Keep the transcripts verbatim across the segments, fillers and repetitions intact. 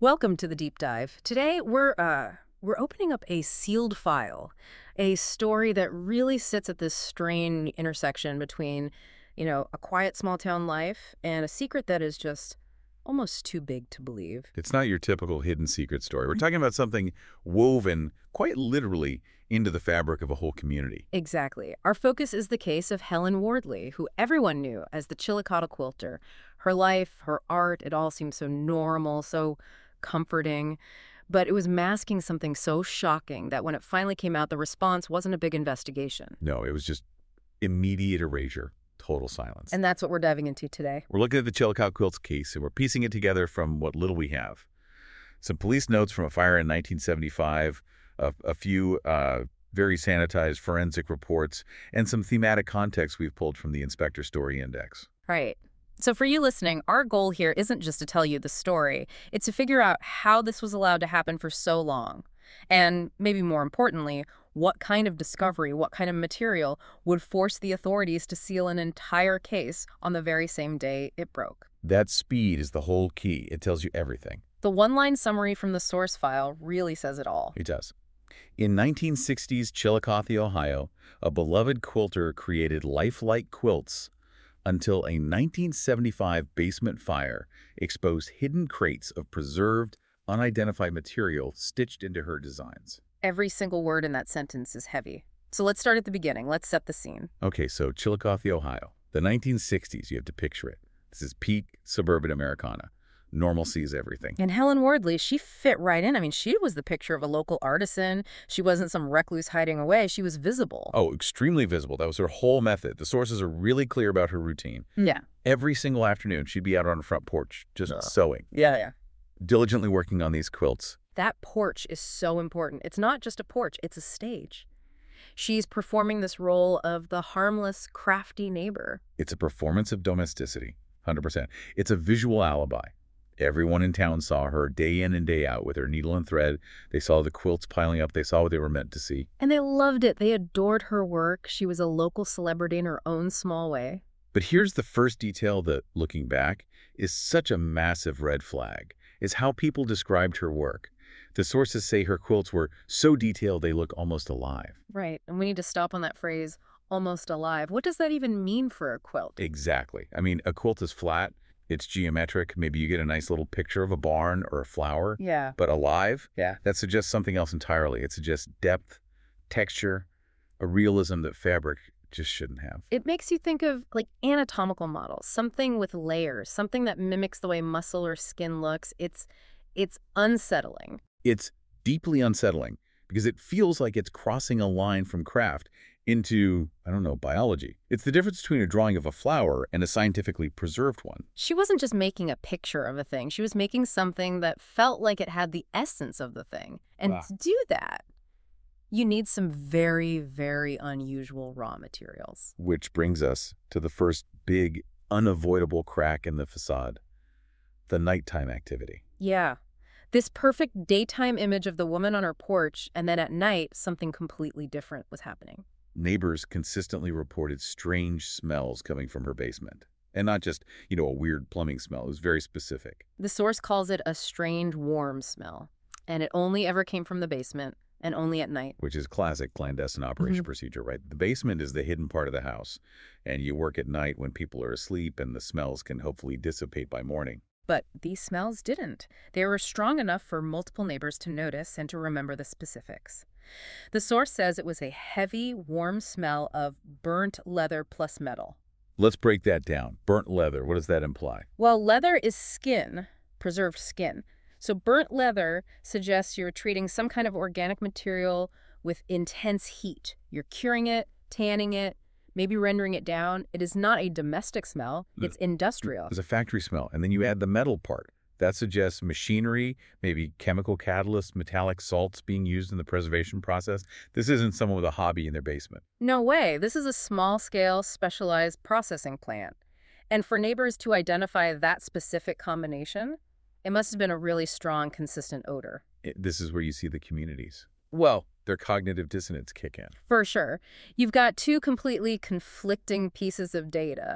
Welcome to the deep dive. Today we're uh we're opening up a sealed file, a story that really sits at this strange intersection between, you know, a quiet small town life and a secret that is just almost too big to believe. It's not your typical hidden secret story. We're talking about something woven, quite literally, into the fabric of a whole community. Exactly. Our focus is the case of Helen Wardley, who everyone knew as the Chillicothe quilter. Her life, her art, it all seemed so normal, so comforting. But it was masking something so shocking that when it finally came out, the response wasn't a big investigation. No, it was just immediate erasure, total silence. And that's what we're diving into today. We're looking at the Chillicothe Quilts case, and we're piecing it together from what little we have. Some police notes from a fire in nineteen seventy-five, a, a few uh, very sanitized forensic reports, and some thematic context we've pulled from the Inspector Story Index. Right. So for you listening, our goal here isn't just to tell you the story. It's to figure out how this was allowed to happen for so long. And maybe more importantly, what kind of discovery, what kind of material would force the authorities to seal an entire case on the very same day it broke. That speed is the whole key. It tells you everything. The one-line summary from the source file really says it all. It does. In nineteen sixties Chillicothe, Ohio, a beloved quilter created lifelike quilts until a nineteen seventy-five basement fire exposed hidden crates of preserved, unidentified material stitched into her designs. Every single word in that sentence is heavy. So let's start at the beginning. Let's set the scene. Okay, so Chillicothe, Ohio. The nineteen sixties, you have to picture it. This is peak suburban Americana. Normalcy is everything. And Helen Wardley, she fit right in. I mean, she was the picture of a local artisan. She wasn't some recluse hiding away. She was visible. Oh, extremely visible. That was her whole method. The sources are really clear about her routine. Yeah. Every single afternoon, she'd be out on the front porch, just Uh. sewing, Yeah, yeah. diligently working on these quilts. That porch is so important. It's not just a porch, it's a stage. She's performing this role of the harmless, crafty neighbor. It's a performance of domesticity, one hundred percent. It's a visual alibi. Everyone in town saw her day in and day out with her needle and thread. They saw the quilts piling up. They saw what they were meant to see. And they loved it. They adored her work. She was a local celebrity in her own small way. But here's the first detail that, looking back, is such a massive red flag, is how people described her work. The sources say her quilts were so detailed they look almost alive. Right. And we need to stop on that phrase, almost alive. What does that even mean for a quilt? Exactly. I mean, a quilt is flat. It's geometric. Maybe you get a nice little picture of a barn or a flower. Yeah. But alive? Yeah. That suggests something else entirely. It suggests depth, texture, a realism that fabric just shouldn't have. It makes you think of like anatomical models, something with layers, something that mimics the way muscle or skin looks. It's it's unsettling. It's deeply unsettling because it feels like it's crossing a line from craft into, I don't know, biology. It's the difference between a drawing of a flower and a scientifically preserved one. She wasn't just making a picture of a thing. She was making something that felt like it had the essence of the thing. And Wow. to do that, you need some very, very unusual raw materials. Which brings us to the first big, unavoidable crack in the facade, the nighttime activity. Yeah. This perfect daytime image of the woman on her porch, and then at night, something completely different was happening. Neighbors consistently reported strange smells coming from her basement. And not just, you know, a weird plumbing smell. It was very specific. The source calls it a strange, warm smell. And it only ever came from the basement, and only at night. Which is classic clandestine operation Mhm. procedure, right? The basement is the hidden part of the house. And you work at night when people are asleep and the smells can hopefully dissipate by morning. But these smells didn't. They were strong enough for multiple neighbors to notice and to remember the specifics. The source says it was a heavy, warm smell of burnt leather plus metal. Let's break that down. Burnt leather, what does that imply? Well, leather is skin, preserved skin. So burnt leather suggests you're treating some kind of organic material with intense heat. You're curing it, tanning it, maybe rendering it down. It is not a domestic smell. It's industrial. There's a factory smell. And then you add the metal part. That suggests machinery, maybe chemical catalysts, metallic salts being used in the preservation process. This isn't someone with a hobby in their basement. No way. This is a small-scale, specialized processing plant. And for neighbors to identify that specific combination, it must have been a really strong, consistent odor. It, this is where you see the communities. Well, their cognitive dissonance kick in. For sure. You've got two completely conflicting pieces of data.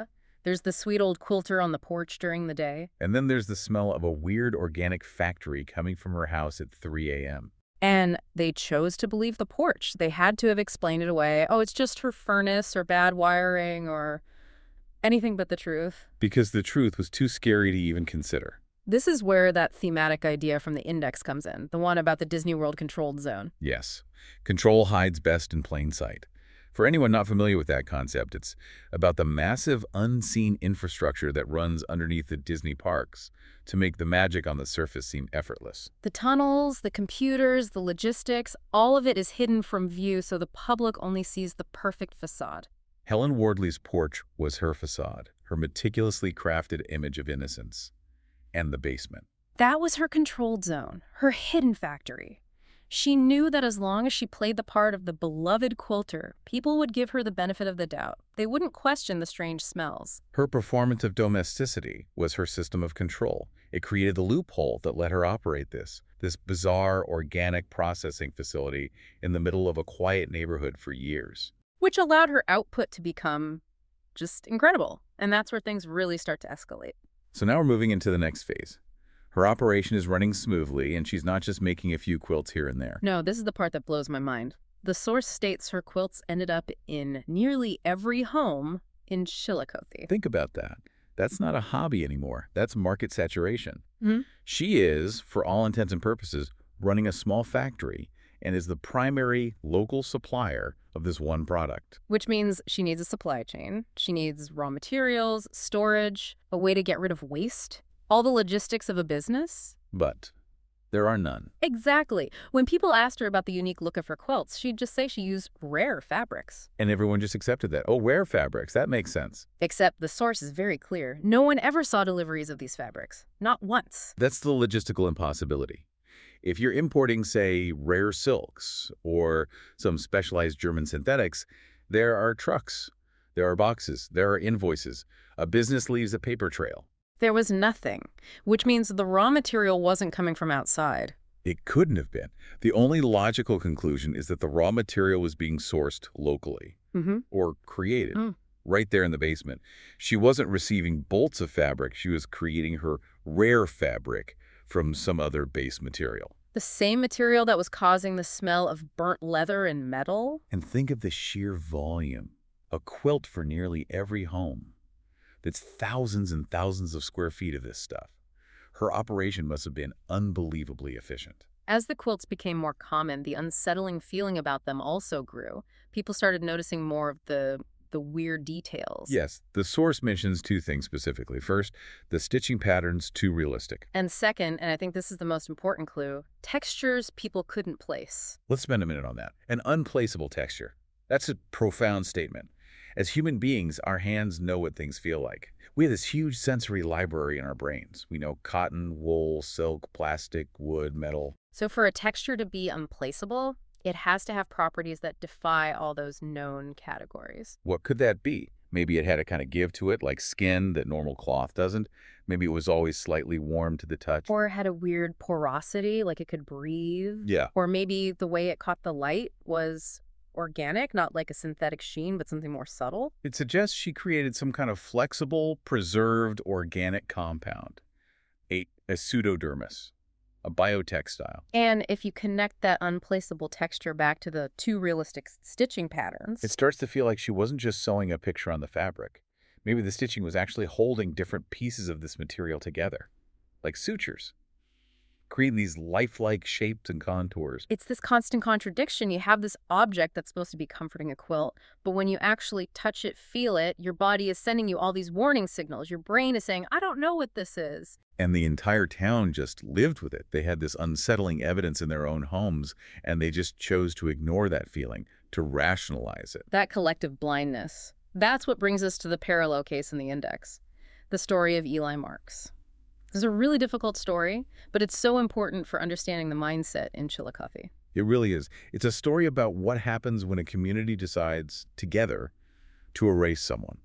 There's the sweet old quilter on the porch during the day. And then there's the smell of a weird organic factory coming from her house at three a m And they chose to believe the porch. They had to have explained it away. Oh, it's just her furnace or bad wiring or anything but the truth. Because the truth was too scary to even consider. This is where that thematic idea from the index comes in, the one about the Disney World controlled zone. Yes. Control hides best in plain sight. For anyone not familiar with that concept, it's about the massive unseen infrastructure that runs underneath the Disney parks to make the magic on the surface seem effortless. The tunnels, the computers, the logistics, all of it is hidden from view so the public only sees the perfect facade. Helen Wardley's porch was her facade, her meticulously crafted image of innocence. And the basement. That was her controlled zone, her hidden factory. She knew that as long as she played the part of the beloved quilter, people would give her the benefit of the doubt. They wouldn't question the strange smells. Her performative domesticity was her system of control. It created the loophole that let her operate this, this bizarre organic processing facility in the middle of a quiet neighborhood for years. Which allowed her output to become just incredible. And that's where things really start to escalate. So now we're moving into the next phase. Her operation is running smoothly, and she's not just making a few quilts here and there. No, this is the part that blows my mind. The source states her quilts ended up in nearly every home in Chillicothe. Think about that. That's not a hobby anymore. That's market saturation. Mm-hmm. She is, for all intents and purposes, running a small factory and is the primary local supplier of this one product. Which means she needs a supply chain. She needs raw materials, storage, a way to get rid of waste, all the logistics of a business. But there are none. Exactly. When people asked her about the unique look of her quilts, she'd just say she used rare fabrics. And everyone just accepted that. Oh, rare fabrics. That makes sense. Except the source is very clear. No one ever saw deliveries of these fabrics. Not once. That's the logistical impossibility. If you're importing, say, rare silks or some specialized German synthetics, there are trucks, there are boxes, there are invoices. A business leaves a paper trail. There was nothing, which means the raw material wasn't coming from outside. It couldn't have been. The only logical conclusion is that the raw material was being sourced locally Mm-hmm. or created Mm. right there in the basement. She wasn't receiving bolts of fabric. She was creating her rare fabric from some other base material. The same material that was causing the smell of burnt leather and metal? And think of the sheer volume. A quilt for nearly every home. That's thousands and thousands of square feet of this stuff. Her operation must have been unbelievably efficient. As the quilts became more common, the unsettling feeling about them also grew. People started noticing more of the the weird details. Yes, the source mentions two things specifically. First, the stitching pattern's too realistic. And second, and I think this is the most important clue, textures people couldn't place. Let's spend a minute on that. An unplaceable texture. That's a profound statement. As human beings, our hands know what things feel like. We have this huge sensory library in our brains. We know cotton, wool, silk, plastic, wood, metal. So for a texture to be unplaceable, it has to have properties that defy all those known categories. What could that be? Maybe it had a kind of give to it, like skin that normal cloth doesn't. Maybe it was always slightly warm to the touch. Or it had a weird porosity, like it could breathe. Yeah. Or maybe the way it caught the light was organic, not like a synthetic sheen, but something more subtle. It suggests she created some kind of flexible, preserved organic compound, a, a pseudodermis, a biotextile. And if you connect that unplaceable texture back to the too realistic stitching patterns, It starts to feel like she wasn't just sewing a picture on the fabric. Maybe the stitching was actually holding different pieces of this material together, like sutures, creating these lifelike shapes and contours. it's this constant contradiction. You have this object that's supposed to be comforting a quilt, but when you actually touch it, feel it, your body is sending you all these warning signals. Your brain is saying, I don't know what this is. And the entire town just lived with it. They had this unsettling evidence in their own homes, and they just chose to ignore that feeling, to rationalize it. That collective blindness. That's what brings us to the parallel case in the index, the story of Eli Marks. This is a really difficult story, but it's so important for understanding the mindset in Chillicothe. It really is. It's a story about what happens when a community decides, together, to erase someone.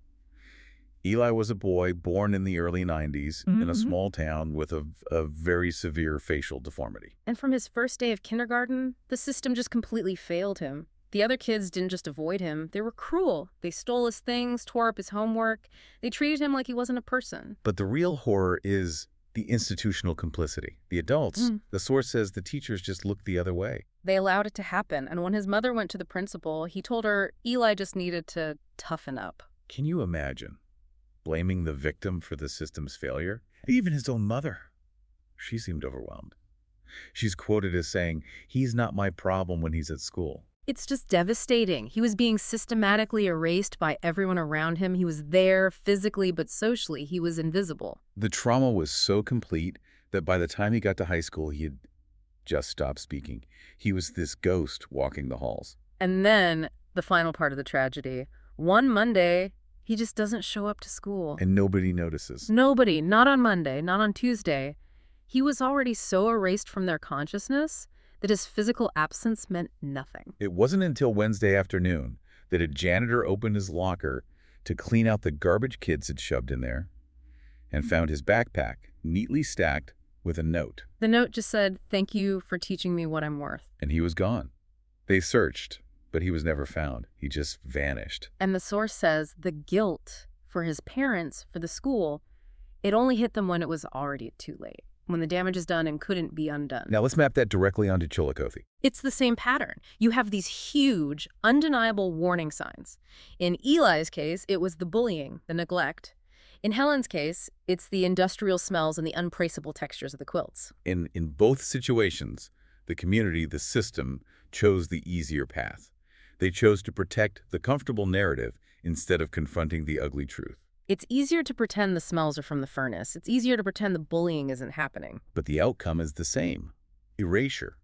Eli was a boy born in the early nineties in a Mhm. small town with a, a very severe facial deformity. And from his first day of kindergarten, the system just completely failed him. The other kids didn't just avoid him, they were cruel. They stole his things, tore up his homework. They treated him like he wasn't a person. But the real horror is the institutional complicity. The adults, Mm. the source says the teachers just looked the other way. They allowed it to happen, and when his mother went to the principal, he told her Eli just needed to toughen up. Can you imagine blaming the victim for the system's failure? Even his own mother. She seemed overwhelmed. She's quoted as saying, "He's not my problem when he's at school." It's just devastating. He was being systematically erased by everyone around him. He was there physically, but socially, he was invisible. The trauma was so complete that by the time he got to high school, he had just stopped speaking. He was this ghost walking the halls. And then, the final part of the tragedy. One Monday, he just doesn't show up to school. And nobody notices. Nobody, not on Monday, not on Tuesday. He was already so erased from their consciousness that his physical absence meant nothing. It wasn't until Wednesday afternoon that a janitor opened his locker to clean out the garbage kids had shoved in there and found his backpack neatly stacked with a note. The note just said, "Thank you for teaching me what I'm worth." And he was gone. They searched, but he was never found. He just vanished. And the source says the guilt for his parents, for the school, it only hit them when it was already too late, when the damage is done and couldn't be undone. Now let's map that directly onto Chillicothe. It's the same pattern. You have these huge, undeniable warning signs. In Eli's case, it was the bullying, the neglect. In Helen's case, it's the industrial smells and the untraceable textures of the quilts. In, in both situations, the community, the system, chose the easier path. They chose to protect the comfortable narrative instead of confronting the ugly truth. It's easier to pretend the smells are from the furnace. It's easier to pretend the bullying isn't happening. But the outcome is the same. Erasure.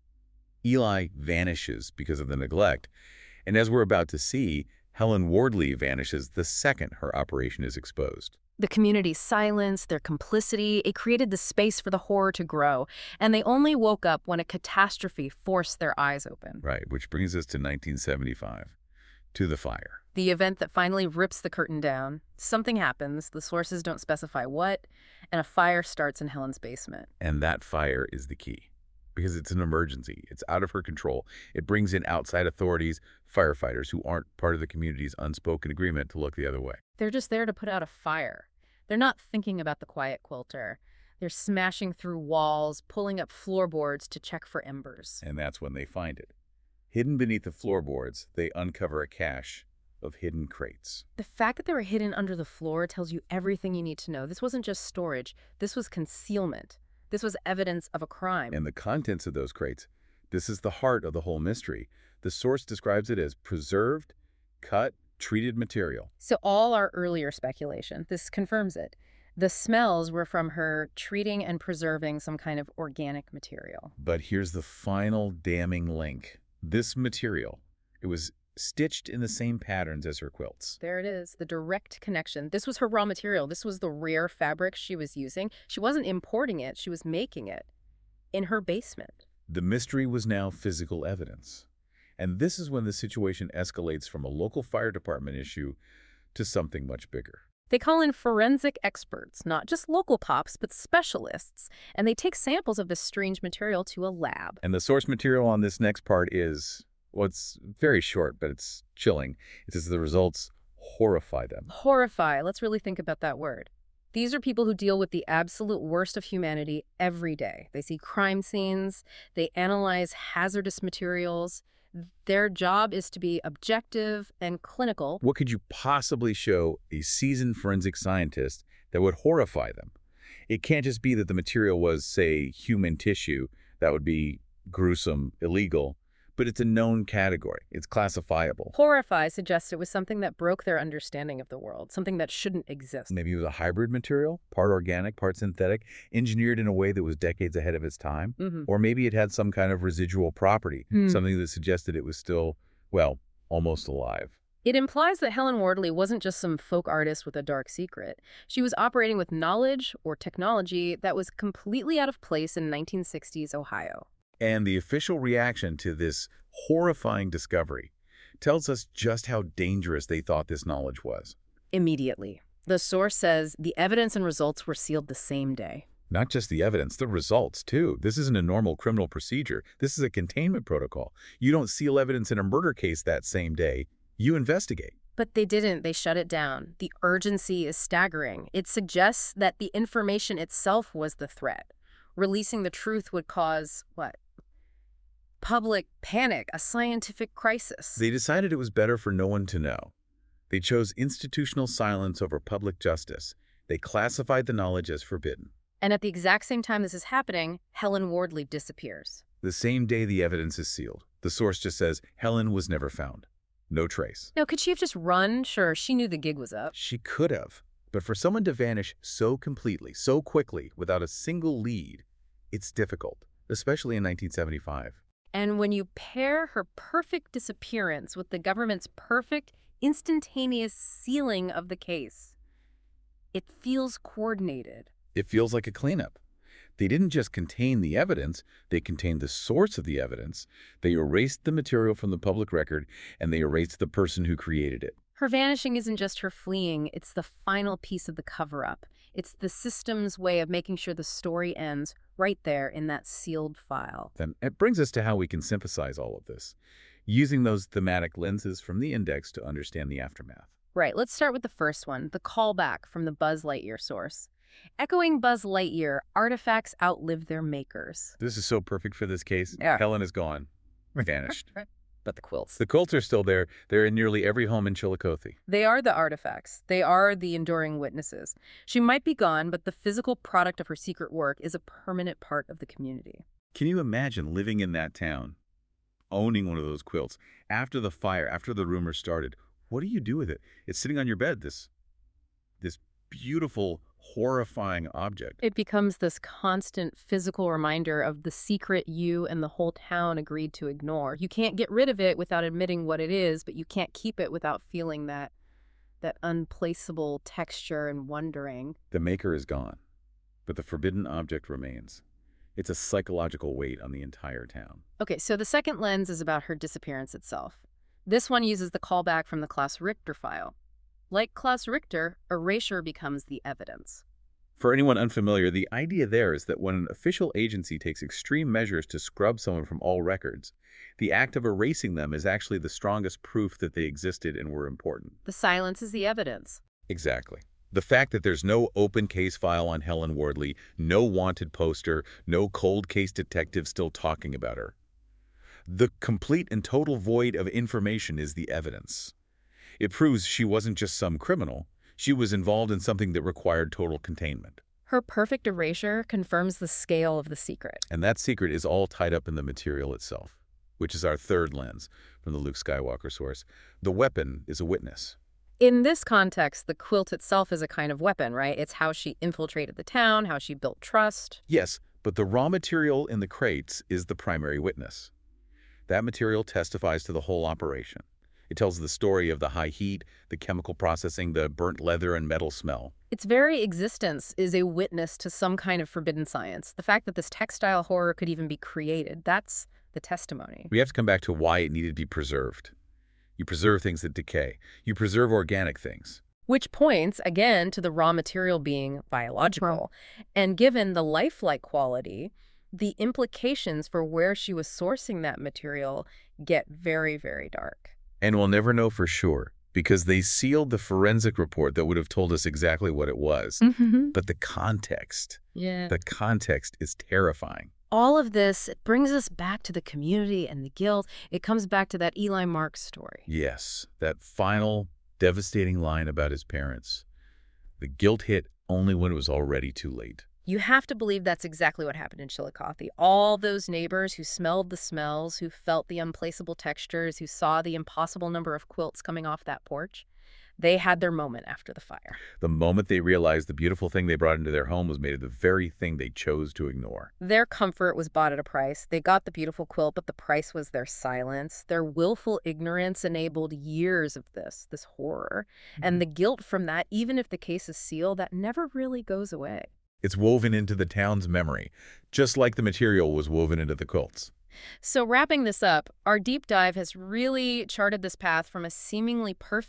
Eli vanishes because of the neglect. And as we're about to see, Helen Wardley vanishes the second her operation is exposed. The community's silence, their complicity, it created the space for the horror to grow. And they only woke up when a catastrophe forced their eyes open. Right, which brings us to nineteen seventy-five, to the fire. The event that finally rips the curtain down. Something happens, the sources don't specify what, and a fire starts in Helen's basement. And that fire is the key, because it's an emergency. It's out of her control. It brings in outside authorities, firefighters who aren't part of the community's unspoken agreement to look the other way. They're just there to put out a fire. They're not thinking about the quiet quilter. They're smashing through walls, pulling up floorboards to check for embers. And that's when they find it. Hidden beneath the floorboards, they uncover a cache of hidden crates. The fact that they were hidden under the floor tells you everything you need to know. This wasn't just storage. This was concealment. This was evidence of a crime. And the contents of those crates, this is the heart of the whole mystery. The source describes it as preserved, cut, treated material. So all our earlier speculation, this confirms it. The smells were from her treating and preserving some kind of organic material. But here's the final damning link. This material, it was stitched in the same patterns as her quilts. There it is, the direct connection. This was her raw material. This was the rare fabric she was using. She wasn't importing it, she was making it in her basement. The mystery was now physical evidence. And this is when the situation escalates from a local fire department issue to something much bigger. They call in forensic experts, not just local cops, but specialists, and they take samples of this strange material to a lab. And the source material on this next part is, well, it's very short, but it's chilling. It says the results horrify them. Horrify. Let's really think about that word. These are people who deal with the absolute worst of humanity every day. They see crime scenes, they analyze hazardous materials. Their job is to be objective and clinical. What could you possibly show a seasoned forensic scientist that would horrify them? It can't just be that the material was, say, human tissue. That would be gruesome, illegal. But it's a known category. It's classifiable. Horrify suggests it was something that broke their understanding of the world, something that shouldn't exist. Maybe it was a hybrid material, part organic, part synthetic, engineered in a way that was decades ahead of its time. Mm-hmm. Or maybe it had some kind of residual property, Hmm. something that suggested it was still, well, almost alive. It implies that Helen Wardley wasn't just some folk artist with a dark secret. She was operating with knowledge or technology that was completely out of place in nineteen sixties Ohio. And the official reaction to this horrifying discovery tells us just how dangerous they thought this knowledge was. Immediately. The source says the evidence and results were sealed the same day. Not just the evidence, the results, too. This isn't a normal criminal procedure. This is a containment protocol. You don't seal evidence in a murder case that same day. You investigate. But they didn't. They shut it down. The urgency is staggering. It suggests that the information itself was the threat. Releasing the truth would cause, what? Public panic, a scientific crisis. They decided it was better for no one to know. They chose institutional silence over public justice. They classified the knowledge as forbidden. And at the exact same time this is happening, Helen Wardley disappears. The same day the evidence is sealed, the source just says Helen was never found. No trace. Now, could she have just run? Sure, she knew the gig was up. She could have. But for someone to vanish so completely, so quickly, without a single lead, it's difficult, especially in nineteen seventy-five. And when you pair her perfect disappearance with the government's perfect, instantaneous sealing of the case, it feels coordinated. It feels like a cleanup. They didn't just contain the evidence, they contained the source of the evidence, they erased the material from the public record, and they erased the person who created it. Her vanishing isn't just her fleeing, it's the final piece of the cover-up. It's the system's way of making sure the story ends right there in that sealed file. Then it brings us to how we can synthesize all of this, using those thematic lenses from the index to understand the aftermath. Right, let's start with the first one, the callback from the Buzz Lightyear source. Echoing Buzz Lightyear, artifacts outlive their makers. This is so perfect for this case. Yeah. Helen is gone. Vanished. But the quilts. The quilts are still there. They're in nearly every home in Chillicothe. They are the artifacts. They are the enduring witnesses. She might be gone, but the physical product of her secret work is a permanent part of the community. Can you imagine living in that town, owning one of those quilts? After the fire, after the rumor started, what do you do with it? It's sitting on your bed, this, this beautiful, horrifying object. It becomes this constant physical reminder of the secret you and the whole town agreed to ignore. You can't get rid of it without admitting what it is, but you can't keep it without feeling that that unplaceable texture and wondering. The maker is gone, but the forbidden object remains. It's a psychological weight on the entire town. Okay, so the second lens is about her disappearance itself. This one uses the callback from the Klaus Richter file. Like Klaus Richter, erasure becomes the evidence. For anyone unfamiliar, the idea there is that when an official agency takes extreme measures to scrub someone from all records, the act of erasing them is actually the strongest proof that they existed and were important. The silence is the evidence. Exactly. The fact that there's no open case file on Helen Wardley, no wanted poster, no cold case detective still talking about her. The complete and total void of information is the evidence. It proves she wasn't just some criminal. She was involved in something that required total containment. Her perfect erasure confirms the scale of the secret. And that secret is all tied up in the material itself, which is our third lens from the Luke Skywalker source. The weapon is a witness. In this context, the quilt itself is a kind of weapon, right? It's how she infiltrated the town, how she built trust. Yes, but the raw material in the crates is the primary witness. That material testifies to the whole operation. It tells the story of the high heat, the chemical processing, the burnt leather and metal smell. Its very existence is a witness to some kind of forbidden science. The fact that this textile horror could even be created, that's the testimony. We have to come back to why it needed to be preserved. You preserve things that decay. You preserve organic things. Which points, again, to the raw material being biological. And given the lifelike quality, the implications for where she was sourcing that material get very, very dark. And we'll never know for sure, because they sealed the forensic report that would have told us exactly what it was. Mm-hmm. But the context, Yeah. the context is terrifying. All of this, it brings us back to the community and the guilt. It comes back to that Eli Marks story. Yes, that final devastating line about his parents. The guilt hit only when it was already too late. You have to believe that's exactly what happened in Chillicothe. All those neighbors who smelled the smells, who felt the unplaceable textures, who saw the impossible number of quilts coming off that porch, they had their moment after the fire. The moment they realized the beautiful thing they brought into their home was made of the very thing they chose to ignore. Their comfort was bought at a price. They got the beautiful quilt, but the price was their silence. Their willful ignorance enabled years of this, this horror. And the guilt from that, even if the case is sealed, that never really goes away. It's woven into the town's memory, just like the material was woven into the quilts. So wrapping this up, our deep dive has really charted this path from a seemingly perfect,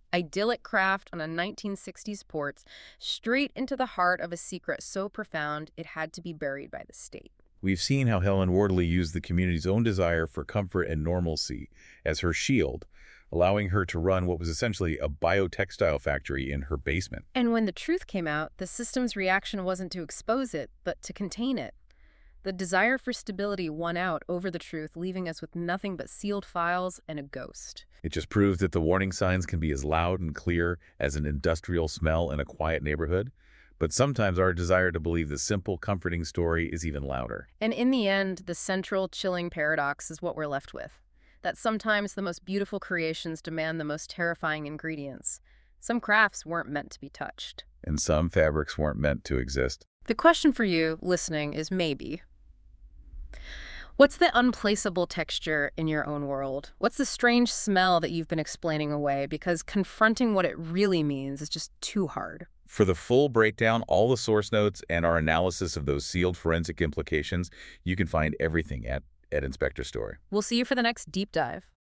Idyllic craft on a nineteen sixties port, straight into the heart of a secret so profound it had to be buried by the state. We've seen how Helen Wardley used the community's own desire for comfort and normalcy as her shield, allowing her to run what was essentially a biotextile factory in her basement. And when the truth came out, the system's reaction wasn't to expose it, but to contain it. The desire for stability won out over the truth, leaving us with nothing but sealed files and a ghost. It just proves that the warning signs can be as loud and clear as an industrial smell in a quiet neighborhood. But sometimes our desire to believe the simple, comforting story is even louder. And in the end, the central, chilling paradox is what we're left with. That sometimes the most beautiful creations demand the most terrifying ingredients. Some crafts weren't meant to be touched. And some fabrics weren't meant to exist. The question for you, listening, is maybe, what's the unplaceable texture in your own world? What's the strange smell that you've been explaining away? Because confronting what it really means is just too hard. For the full breakdown, all the source notes, and our analysis of those sealed forensic implications, you can find everything at Ed Inspector Story. We'll see you for the next deep dive.